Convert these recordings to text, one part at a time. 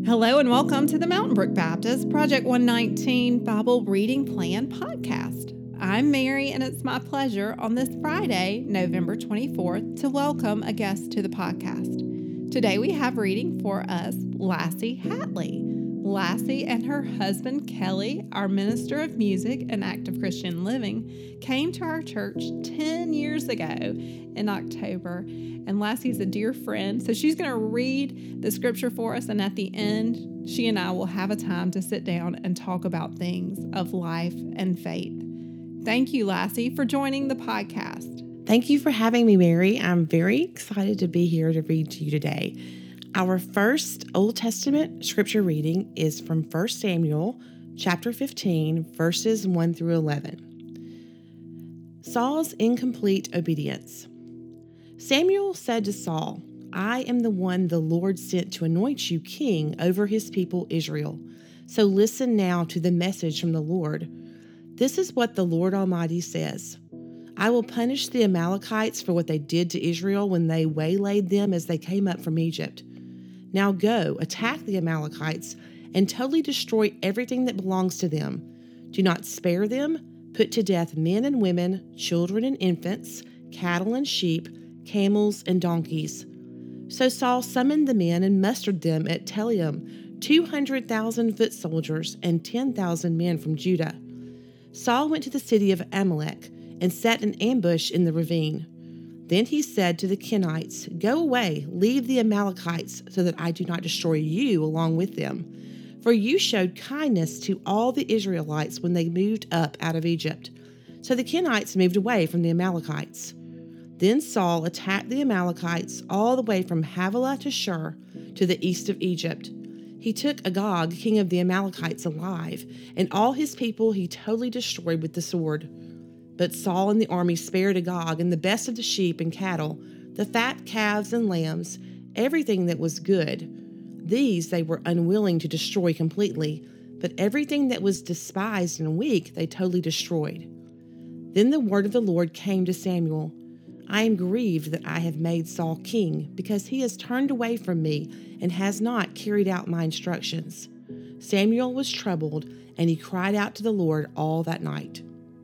Hello and welcome to the Mountain Brook Baptist Project 119 Bible Reading Plan podcast. I'm Mary, and it's my pleasure on this Friday, November 24th, to welcome a guest to the podcast. Today we have reading for us Lassie Hatley. Lassie and her husband Kelly, our minister of music and active Christian living, came to our church 10 years ago in October. And Lassie's a dear friend, so she's going to read the scripture for us. And at the end, she and I will have a time to sit down and talk about things of life and faith. Thank you, Lassie, for joining the podcast. Thank you for having me, Mary. I'm very excited to be here to read to you today. Our first Old Testament scripture reading is from 1 Samuel chapter 15, verses 1 through 11. Saul's incomplete obedience. Samuel said to Saul, "I am the one the Lord sent to anoint you king over his people Israel. So listen now to the message from the Lord. This is what the Lord Almighty says. I will punish the Amalekites for what they did to Israel when they waylaid them as they came up from Egypt. Now go, attack the Amalekites and totally destroy everything that belongs to them. Do not spare them. Put to death men and women, children and infants, cattle and sheep, camels and donkeys." So Saul summoned the men and mustered them at Telaim, 200,000 foot soldiers and 10,000 men from Judah. Saul went to the city of Amalek and set an ambush in the ravine. Then he said to the Kenites, "Go away, leave the Amalekites, so that I do not destroy you along with them. For you showed kindness to all the Israelites when they moved up out of Egypt." So the Kenites moved away from the Amalekites. Then Saul attacked the Amalekites all the way from Havilah to Shur, to the east of Egypt. He took Agag, king of the Amalekites, alive, and all his people he totally destroyed with the sword. But Saul and the army spared Agag and the best of the sheep and cattle, the fat calves and lambs, everything that was good. These they were unwilling to destroy completely, but everything that was despised and weak they totally destroyed. Then the word of the Lord came to Samuel. "I am grieved that I have made Saul king, because he has turned away from me and has not carried out my instructions." Samuel was troubled, and he cried out to the Lord all that night.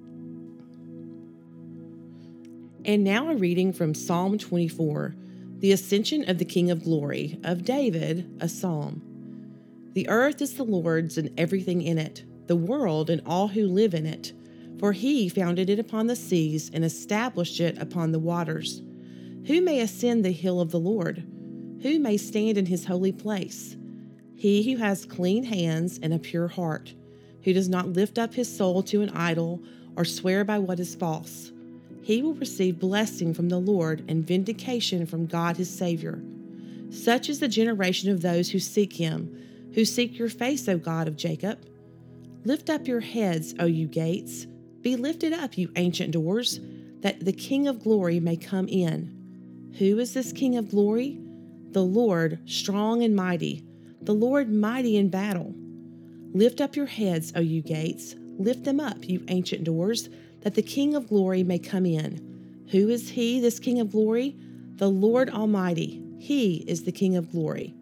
And now a reading from Psalm 24, the Ascension of the King of Glory, of David, a psalm. The earth is the Lord's and everything in it, the world and all who live in it. For he founded it upon the seas and established it upon the waters. Who may ascend the hill of the Lord? Who may stand in his holy place? He who has clean hands and a pure heart, who does not lift up his soul to an idol or swear by what is false. He will receive blessing from the Lord and vindication from God his Savior. Such is the generation of those who seek him, who seek your face, O God of Jacob. Lift up your heads, O you gates. Be lifted up, you ancient doors, that the King of glory may come in. Who is this King of glory? The Lord, strong and mighty, the Lord mighty in battle. Lift up your heads, O you gates. Lift them up, you ancient doors, that the King of glory may come in. Who is he, this King of glory? The Lord Almighty. He is the King of glory.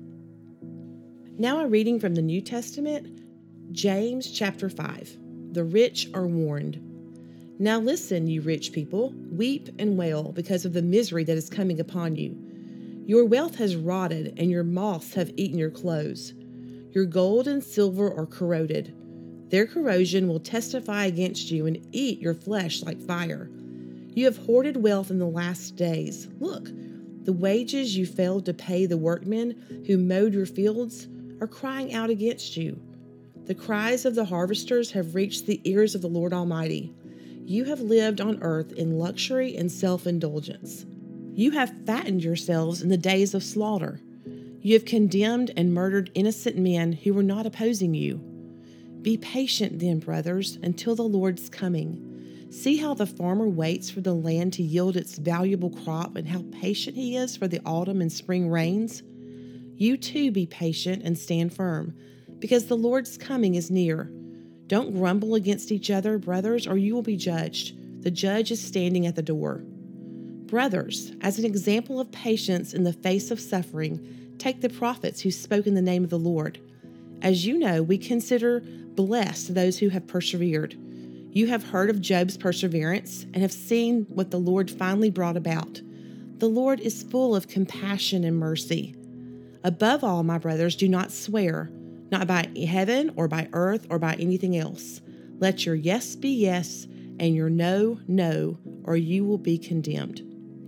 Now a reading from the New Testament, James chapter 5. The rich are warned. Now listen, you rich people, weep and wail because of the misery that is coming upon you. Your wealth has rotted, and your moths have eaten your clothes. Your gold and silver are corroded. Their corrosion will testify against you and eat your flesh like fire. You have hoarded wealth in the last days. Look, the wages you failed to pay the workmen who mowed your fields are crying out against you. The cries of the harvesters have reached the ears of the Lord Almighty. You have lived on earth in luxury and self-indulgence. You have fattened yourselves in the days of slaughter. You have condemned and murdered innocent men who were not opposing you. Be patient then, brothers, until the Lord's coming. See how the farmer waits for the land to yield its valuable crop and how patient he is for the autumn and spring rains. You too be patient and stand firm, because the Lord's coming is near. Don't grumble against each other, brothers, or you will be judged. The judge is standing at the door. Brothers, as an example of patience in the face of suffering, Take the prophets who spoke in the name of the Lord. As you know, we consider blessed those who have persevered. You have heard of Job's perseverance and have seen what the Lord finally brought about. The Lord is full of compassion and mercy. Above all, my brothers, do not swear, not by heaven or by earth or by anything else. Let your yes be yes and your no, no, or you will be condemned.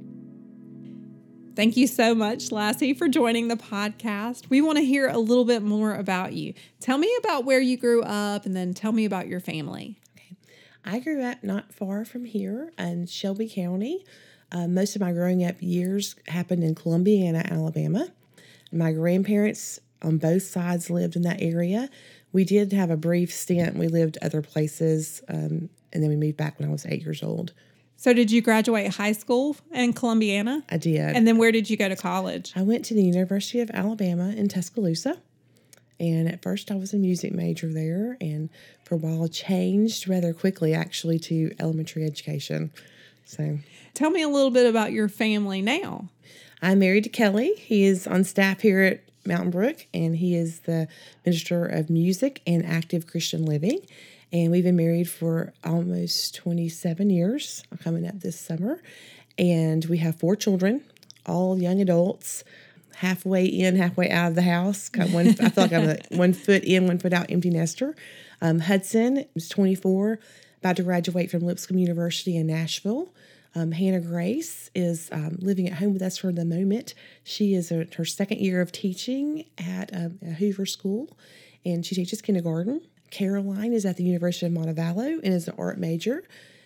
Thank you so much, Lassie, for joining the podcast. We want to hear a little bit more about you. Tell me about where you grew up and then tell me about your family. Okay. I grew up not far from here in Shelby County. Most of my growing up years happened in Columbiana, Alabama. My grandparents on both sides lived in that area. We did have a brief stint. We lived other places, and then we moved back when I was 8 years old. So did you graduate high school in Columbiana? I did. And then where did you go to college? I went to the University of Alabama in Tuscaloosa. And at first I was a music major there, and for a while changed rather quickly actually to elementary education. So tell me a little bit about your family now. I'm married to Kelly. He is on staff here at Mountain Brook, and he is the Minister of Music and Active Christian Living. And we've been married for almost 27 years, coming up this summer. And we have 4 children, all young adults, halfway in, halfway out of the house. I feel like I'm a 1 foot in, 1 foot out empty nester. Hudson is 24, about to graduate from Lipscomb University in Nashville. Hannah Grace is living at home with us for the moment. She is her second year of teaching at a Hoover School, and she teaches kindergarten. Caroline is at the University of Montevallo and is an art major.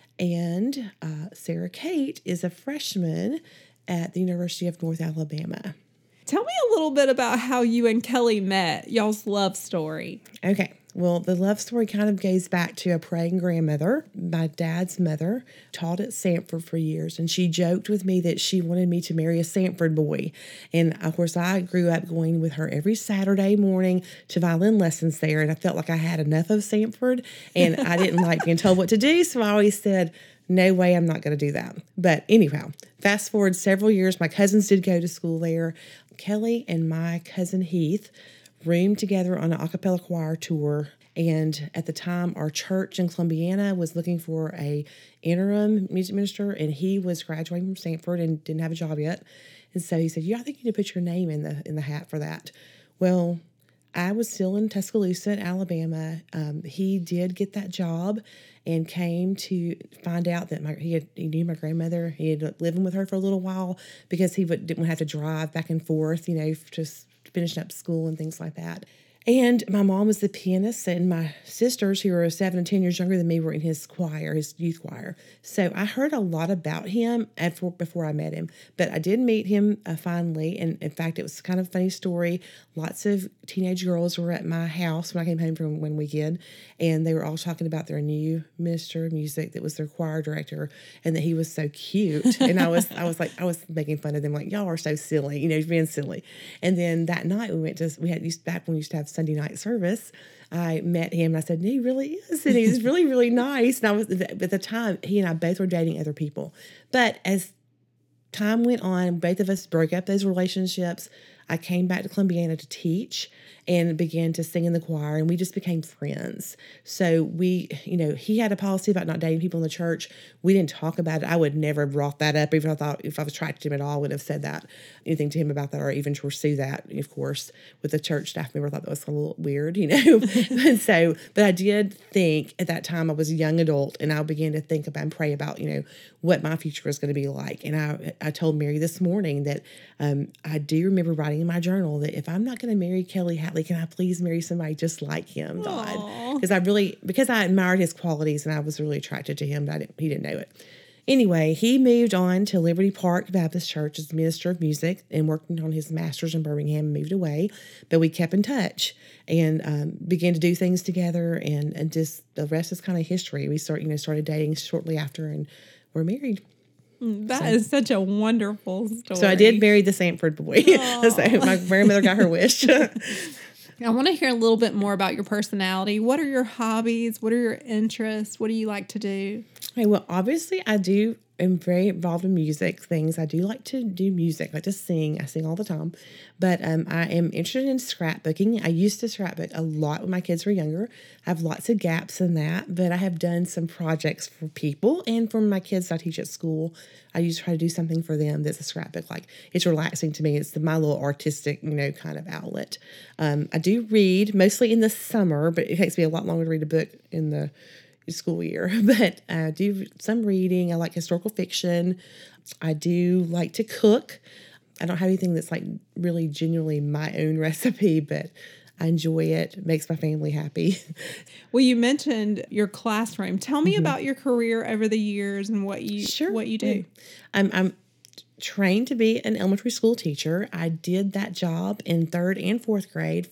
And Sarah Kate is a freshman at the University of North Alabama. Tell me a little bit about how you and Kelly met, y'all's love story. Okay. Well, the love story kind of goes back to a praying grandmother. My dad's mother taught at Sanford for years, and she joked with me that she wanted me to marry a Sanford boy. And of course, I grew up going with her every Saturday morning to violin lessons there, and I felt like I had enough of Sanford, and I didn't like being told what to do, so I always said, no way, I'm not going to do that. But anyhow, fast forward several years, my cousins did go to school there. Kelly and my cousin Heath roomed together on an a cappella choir tour. And at the time, our church in Columbiana was looking for a interim music minister, and he was graduating from Sanford and didn't have a job yet. And so he said, yeah, I think you need to put your name in the hat for that. Well, I was still in Tuscaloosa, Alabama. He did get that job and came to find out that he knew my grandmother. He had living with her for a little while because he didn't have to drive back and forth, just finishing up school and things like that. And my mom was the pianist, and my sisters, who were 7 and 10 years younger than me, were in his choir, his youth choir. So I heard a lot about him before I met him. But I did meet him finally, and in fact, it was kind of a funny story. Lots of teenage girls were at my house when I came home from one weekend, and they were all talking about their new minister of music that was their choir director, and that he was so cute. And I was making fun of them, like, y'all are so silly, being silly. And then that night back when we used to have Sunday night service, I met him and I said, he really is. And he's really, really nice. And at the time, he and I both were dating other people. But as time went on, both of us broke up those relationships. I came back to Columbiana to teach and began to sing in the choir, and we just became friends. So he had a policy about not dating people in the church. We didn't talk about it. I would never have brought that up. Even if I was attracted to him at all, I would have said anything to him about that, or even to pursue that, of course, with the church staff member. I thought that was a little weird, But I did think at that time I was a young adult, and I began to think about and pray about, what my future was going to be like. And I told Mary this morning that I do remember writing in my journal that if I'm not going to marry Kelly Hatley, can I please marry somebody just like him, God? Because I admired his qualities and I was really attracted to him, but he didn't know it. Anyway, he moved on to Liberty Park Baptist Church as minister of music and worked on his master's in Birmingham and moved away. But we kept in touch and began to do things together, and just the rest is kind of history. We started dating shortly after, and we're married. That is such a wonderful story. So I did marry the Sanford boy. So my grandmother got her wish. I want to hear a little bit more about your personality. What are your hobbies? What are your interests? What do you like to do? Okay, well, obviously I do am very involved in music things. I do like to do music, I like to sing. I sing all the time. But I am interested in scrapbooking. I used to scrapbook a lot when my kids were younger. I have lots of gaps in that, but I have done some projects for people and for my kids I teach at school. I used to try to do something for them that's a scrapbook. Like, it's relaxing to me. It's my little artistic, kind of outlet. I do read mostly in the summer, but it takes me a lot longer to read a book in the school year. But I do some reading. I like historical fiction. I do like to cook. I don't have anything that's like really genuinely my own recipe, but I enjoy it. It makes my family happy. Well, you mentioned your classroom. Tell me about your career over the years and what you do. I'm trained to be an elementary school teacher. I did that job in 3rd and 4th grade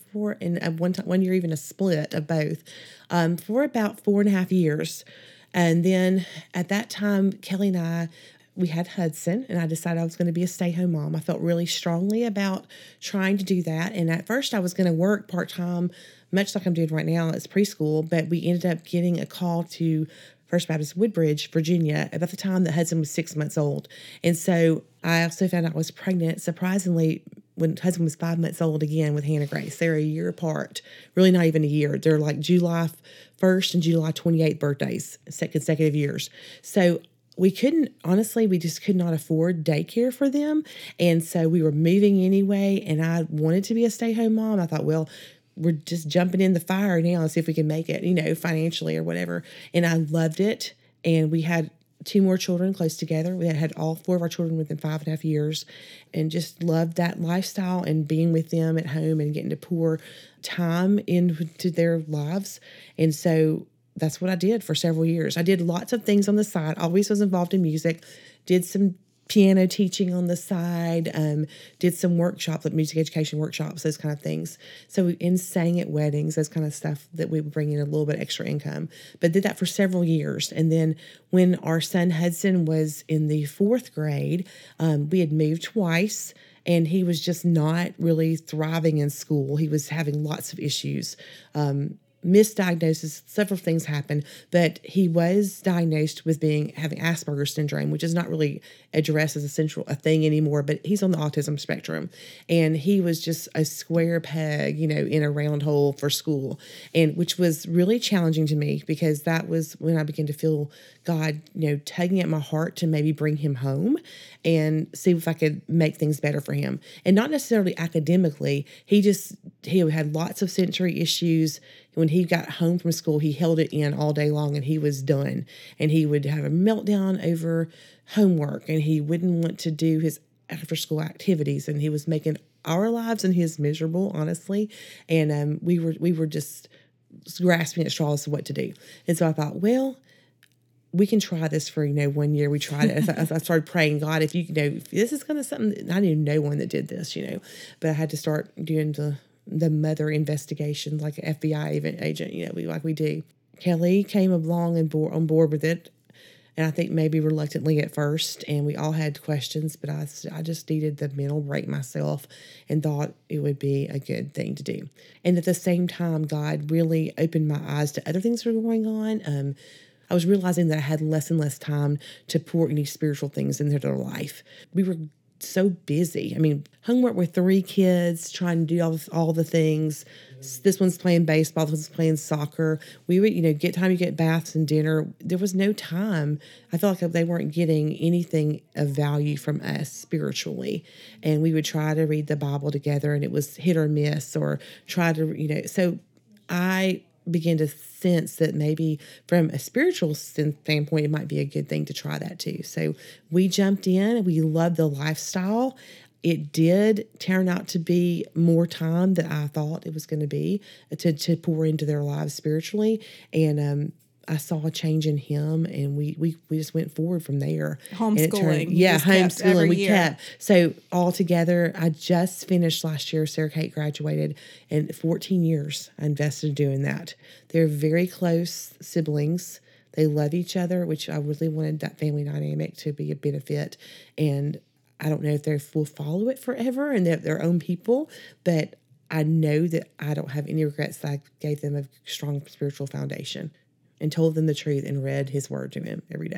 one year, even a split of both, for about 4.5 years. And then at that time, Kelly and we had Hudson, and I decided I was going to be a stay-home mom. I felt really strongly about trying to do that. And at first I was going to work part-time, much like I'm doing right now. It's preschool, but we ended up getting a call to First Baptist Woodbridge, Virginia, about the time that Hudson was 6 months old. And so I also found out I was pregnant, surprisingly, when Hudson was 5 months old again with Hannah Grace. They're a year apart, really not even a year. They're like July 1st and July 28th birthdays, consecutive years. So we just could not afford daycare for them. And so we were moving anyway, and I wanted to be a stay-home mom. I thought, well, we're just jumping in the fire now and see if we can make it, financially or whatever. And I loved it. And we had 2 more children close together. We had all 4 of our children within 5.5 years, and just loved that lifestyle and being with them at home and getting to pour time into their lives. And so that's what I did for several years. I did lots of things on the side, always was involved in music, did some piano teaching on the side, did some workshops, like music education workshops, those kind of things. So sang at weddings, those kind of stuff that we would bring in a little bit extra income, but did that for several years. And then when our son Hudson was in the 4th grade, we had moved twice, and he was just not really thriving in school. He was having lots of issues. Misdiagnosis, several things happened, but he was diagnosed with having Asperger's syndrome, which is not really addressed as a thing anymore, but he's on the autism spectrum, and he was just a square peg, in a round hole for school, and which was really challenging to me, because that was when I began to feel God, tugging at my heart to maybe bring him home and see if I could make things better for him. And not necessarily academically. He had lots of sensory issues. When he got home from school, he held it in all day long, and he was done. And he would have a meltdown over homework, and he wouldn't want to do his after school activities, and he was making our lives and his miserable, honestly. And we were just grasping at straws of what to do. And so I thought, well, we can try this for, 1 year. We tried it. As I started praying, God, if if this is going to something, I knew no one that did this, but I had to start doing the mother investigation, like an FBI agent, we do. Kelly came along and on board with it. And I think maybe reluctantly at first, and we all had questions, but I just needed the mental break myself and thought it would be a good thing to do. And at the same time, God really opened my eyes to other things that were going on. I was realizing that I had less and less time to pour any spiritual things into their life. We were so busy. I mean, homework with 3 kids, trying to do all the things. This one's playing baseball, this one's playing soccer. We would, get baths and dinner. There was no time. I felt like they weren't getting anything of value from us spiritually. And we would try to read the Bible together, and it was hit or miss, or try to, so I began to sense that maybe from a spiritual standpoint, it might be a good thing to try that too. So we jumped in. We loved the lifestyle. It did turn out to be more time than I thought it was going to be to pour into their lives spiritually. And I saw a change in him, and we just went forward from there. Homeschooling. Homeschooling. We kept. So all together, I just finished last year. Sarah Kate graduated, and 14 years I invested in doing that. They're very close siblings. They love each other, which I really wanted that family dynamic to be a benefit. And I don't know if they will follow it forever and they're their own people, but I know that I don't have any regrets that I gave them a strong spiritual foundation and told them the truth and read his word to them every day.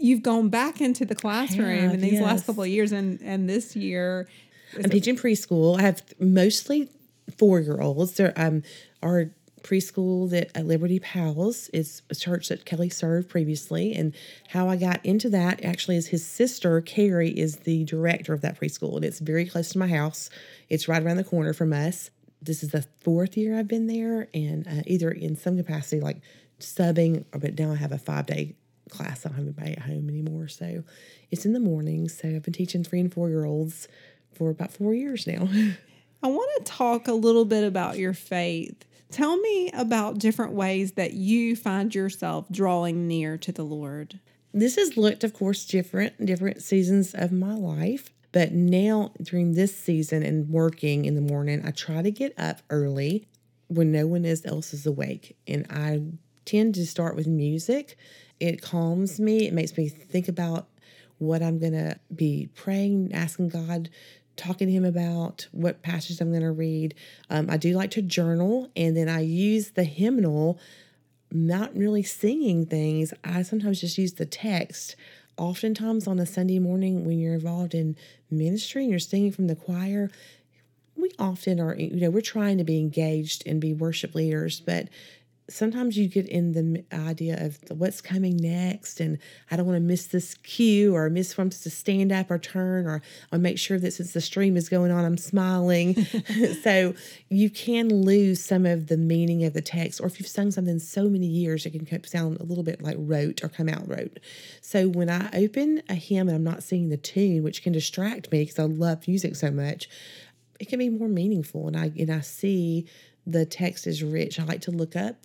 you've gone back into the classroom in these last yes. couple of years, and this year. I'm teaching preschool. I have mostly 4-year-olds. Our preschool at Liberty Pals is a church that Kelly served previously. And how I got into that actually is his sister, Carrie, is the director of that preschool. And it's very close to my house. It's right around the corner from us. This is the 4th year I've been there, and either in some capacity, like subbing, but now I have a 5-day class. I don't have anybody at home anymore. So it's in the morning. So I've been teaching 3 and 4-year-olds for about 4 years now. I want to talk a little bit about your faith. Tell me about different ways that you find yourself drawing near to the Lord. This has looked, of course, different seasons of my life. But now during this season and working in the morning, I try to get up early when no one else is awake. And I tend to start with music. It calms me. It makes me think about what I'm going to be praying, asking God, talking to him about what passage I'm going to read. I do like to journal, and then I use the hymnal, not really singing things. I sometimes just use the text. Oftentimes on a Sunday morning when you're involved in ministry and you're singing from the choir, we often are, we're trying to be engaged and be worship leaders, but sometimes you get in the idea of what's coming next, and I don't want to miss this cue or miss from to stand up or turn, or I'll make sure that since the stream is going on, I'm smiling. So you can lose some of the meaning of the text, or if you've sung something so many years, it can sound a little bit like rote or come out rote. So when I open a hymn and I'm not singing the tune, which can distract me because I love music so much, it can be more meaningful. And I see the text is rich. I like to look up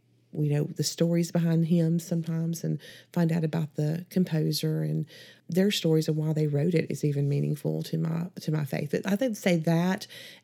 the stories behind hymns sometimes and find out about the composer and their stories and why they wrote it is even meaningful to my faith. But I think say that,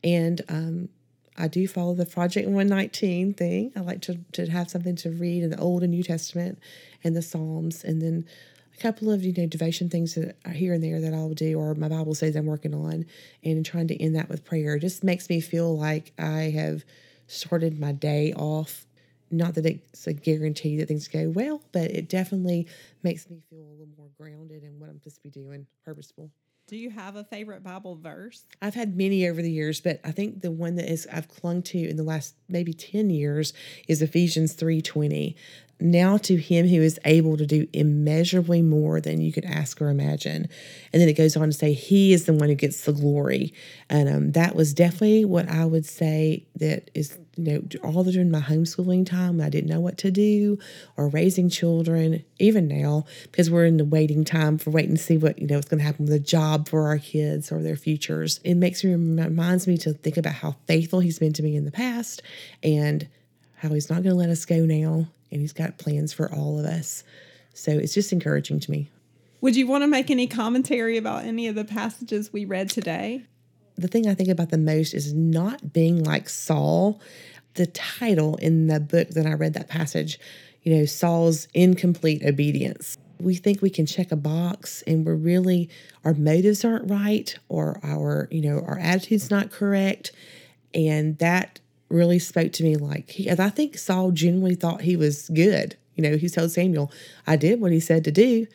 and I do follow the Project 119 thing. I like to have something to read in the Old and New Testament and the Psalms, and then a couple of devotion things that are here and there that I'll do, or my Bible says I'm working on, and trying to end that with prayer. It just makes me feel like I have started my day off. Not that it's a guarantee that things go well, but it definitely makes me feel a little more grounded in what I'm supposed to be doing, purposeful. Do you have a favorite Bible verse? I've had many over the years, but I think the one that I've clung to in the last maybe 10 years is Ephesians 3:20. Now to him who is able to do immeasurably more than you could ask or imagine. And then it goes on to say he is the one who gets the glory. And that was definitely what I would say that is, all during my homeschooling time, I didn't know what to do, or raising children, even now, because we're in the waiting time for waiting to see what's going to happen with a job for our kids or their futures. It reminds me to think about how faithful he's been to me in the past and how he's not going to let us go now. And he's got plans for all of us. So it's just encouraging to me. Would you want to make any commentary about any of the passages we read today? The thing I think about the most is not being like Saul. The title in the book that I read that passage, Saul's incomplete obedience. We think we can check a box and our motives aren't right, or our attitude's not correct. And that really spoke to me I think Saul genuinely thought he was good. He told Samuel, I did what he said to do.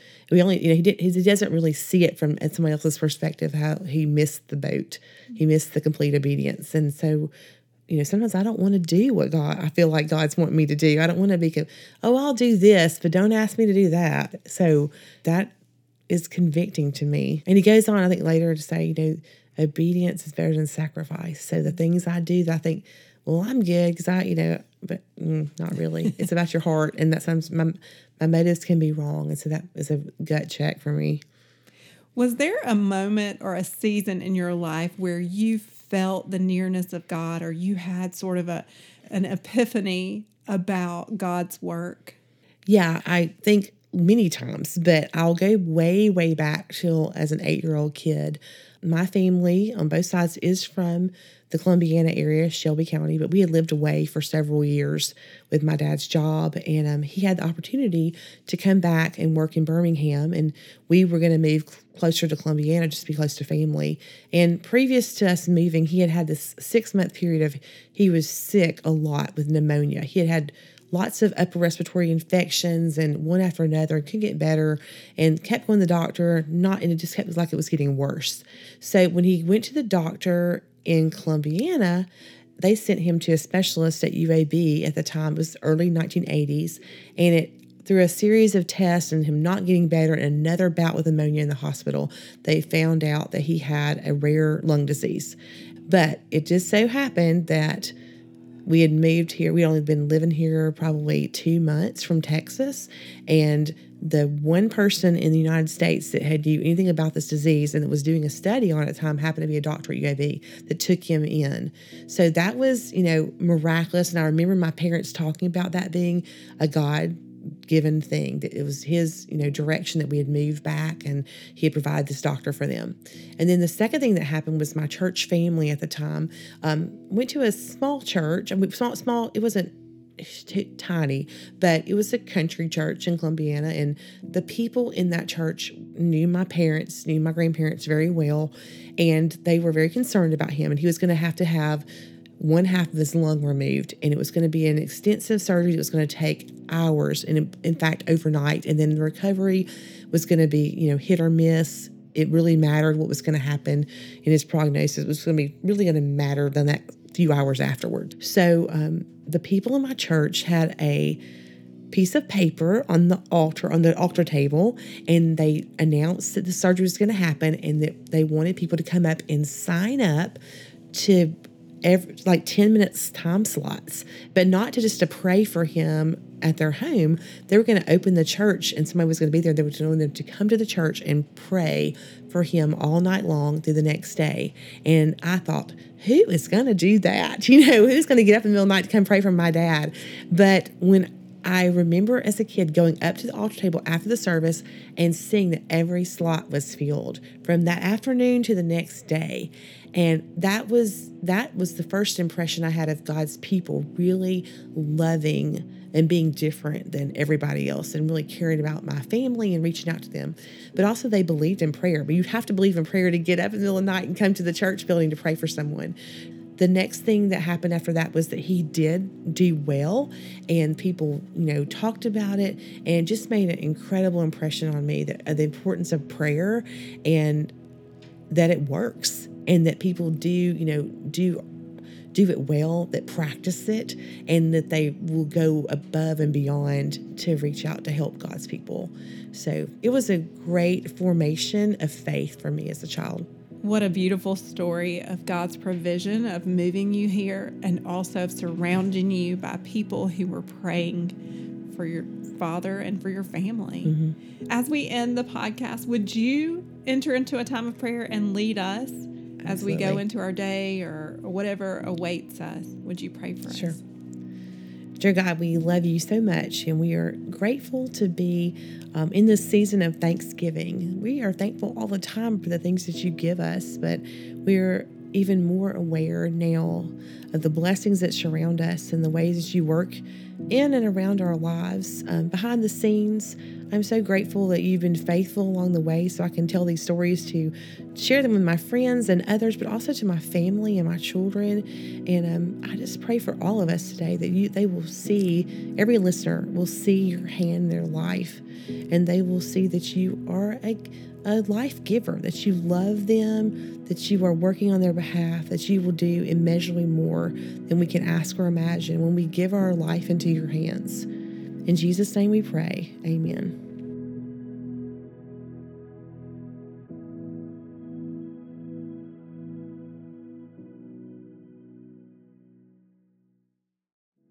He doesn't really see it from somebody else's perspective, how he missed the boat. He missed the complete obedience. And so, sometimes I don't want to do what I feel like God's wanting me to do. I don't want to be, I'll do this, but don't ask me to do that. So that is convicting to me. And he goes on, I think later to say, obedience is better than sacrifice. So the things I do that I think, well, I'm good because but not really. It's about your heart, and that sometimes my motives can be wrong, and so that is a gut check for me. Was there a moment or a season in your life where you felt the nearness of God, or you had sort of an epiphany about God's work? Yeah, I think many times, but I'll go way, way back till as an 8-year-old kid. My family on both sides is from the Columbiana area, Shelby County, but we had lived away for several years with my dad's job, and he had the opportunity to come back and work in Birmingham, and we were going to move closer to Columbiana just to be close to family. And previous to us moving, he had this 6-month period he was sick a lot with pneumonia. He had lots of upper respiratory infections and one after another, and couldn't get better, and kept going to the doctor, and it just kept like it was getting worse. So when he went to the doctor in Columbiana, they sent him to a specialist at UAB at the time. It was early 1980s, and through a series of tests and him not getting better and another bout with pneumonia in the hospital, they found out that he had a rare lung disease. But it just so happened that we had moved here. We'd only been living here probably 2 months from Texas, and the one person in the United States that had knew anything about this disease and that was doing a study on it at the time happened to be a doctor at UAB that took him in. So that was, miraculous. And I remember my parents talking about that being a God-given thing, that it was his, direction that we had moved back and he had provided this doctor for them. And then the second thing that happened was my church family at the time went to a small church. Small, it wasn't tiny, but it was a country church in Columbiana, and the people in that church knew my parents, knew my grandparents very well, and they were very concerned about him, and he was going to have one half of his lung removed, and it was going to be an extensive surgery. It was going to take hours, and in fact overnight, and then the recovery was going to be hit or miss. It really mattered what was going to happen in his prognosis. It was going to be really going to matter than that few hours afterward. So the people in my church had a piece of paper on the altar table, and they announced that the surgery was going to happen and that they wanted people to come up and sign up to 10 minutes time slots, but not to pray for him at their home. They were going to open the church and somebody was going to be there. They were wanting them to come to the church and pray for him all night long through the next day. And I thought, who is going to do that? Who's going to get up in the middle of the night to come pray for my dad? But when I remember as a kid going up to the altar table after the service and seeing that every slot was filled from that afternoon to the next day. And that was the first impression I had of God's people really loving and being different than everybody else and really caring about my family and reaching out to them. But also they believed in prayer. But you have to believe in prayer to get up in the middle of the night and come to the church building to pray for someone. The next thing that happened after that was that he did do well, and people, talked about it, and just made an incredible impression on me that the importance of prayer and that it works, and that people do it well, that practice it, and that they will go above and beyond to reach out to help God's people. So it was a great formation of faith for me as a child. What a beautiful story of God's provision of moving you here and also of surrounding you by people who were praying for your father and for your family. Mm-hmm. As we end the podcast, would you enter into a time of prayer and lead us as we go into our day or whatever awaits us? Would you pray for us? Sure. Dear God, we love you so much, and we are grateful to be in this season of Thanksgiving. We are thankful all the time for the things that you give us, but we're even more aware now of the blessings that surround us and the ways that you work in and around our lives. Behind the scenes, I'm so grateful that you've been faithful along the way, so I can tell these stories to share them with my friends and others, but also to my family and my children. And I just pray for all of us today that they will see, every listener will see your hand in their life, and they will see that you are a life giver, that you love them, that you are working on their behalf, that you will do immeasurably more than we can ask or imagine when we give our life into your hands. In Jesus' name we pray. Amen.